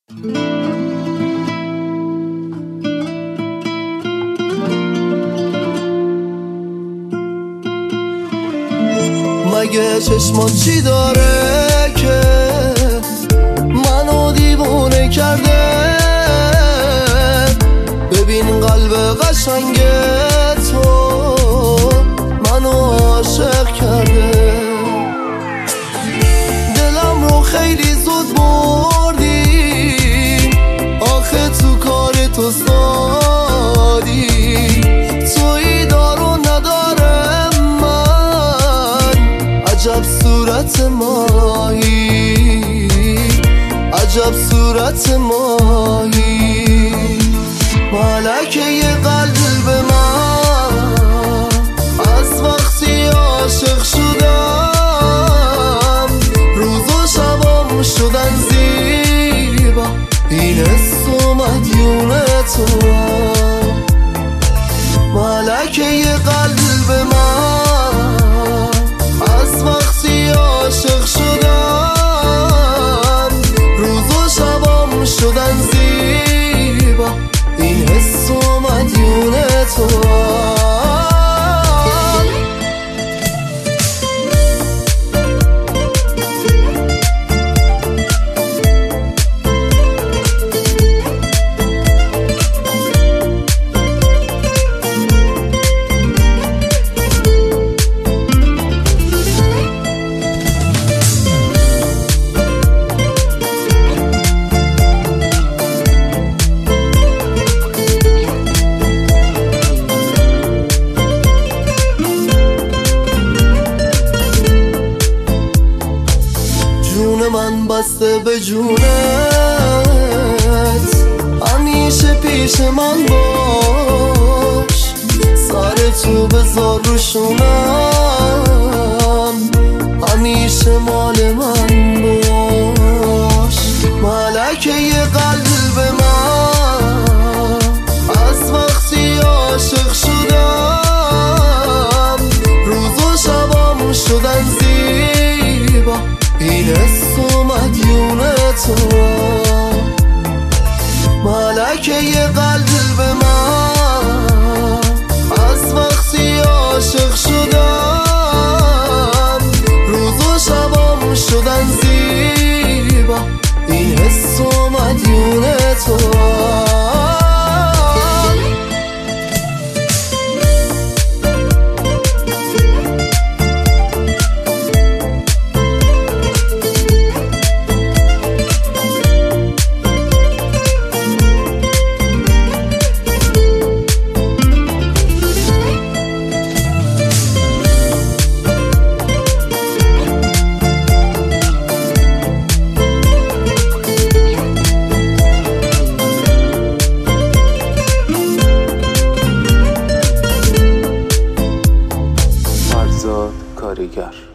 مگه چشمات چی داره که منو دیوونه کرده؟ ببین قلب قشنگ تو منو عاشق کرده. دلم رو خیلی زود بردی، آخه تو کار تو سادی، تویی دارو ندارم من، عجب صورت ماهی، عجب صورت ماهی. ملکه قلب من، از وقتی عاشق شدم روز و شبام شدن زیبا، این حس و مدیون توام. ملکه قلب من، از وقتی عاشق شدم روز و شبام شدن زیبا، این حس و مدیون توام. من بسته به جونت، همیشه پیش من باش، سر تو بذار رو شونم، همیشه مال من باش. ملکه قلب من، از وقتی عاشق شدم روز و شبام شدن زیبا، این حس و مدیون توام. ملکه قلب من، از وقتی عاشق شدم روز و شبام شدن زیبا، این حس و مدیون توام. کارگر